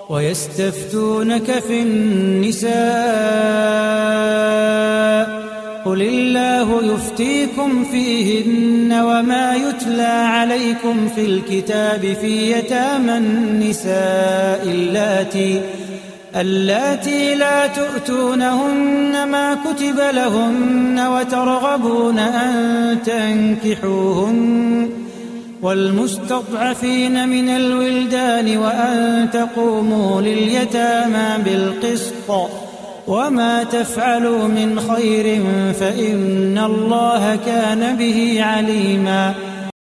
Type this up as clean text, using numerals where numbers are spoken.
ويستفتونك في النساء قل الله يفتيكم فيهن وما يتلى عليكم في الكتاب في يتامى النساء اللاتي لا تؤتونهن ما كتب لهن وترغبون أن تنكحوهن والمستضعفين من الولدان وأن تقوموا لليتامى بالقسط وما تفعلوا من خير فإن الله كان به عليما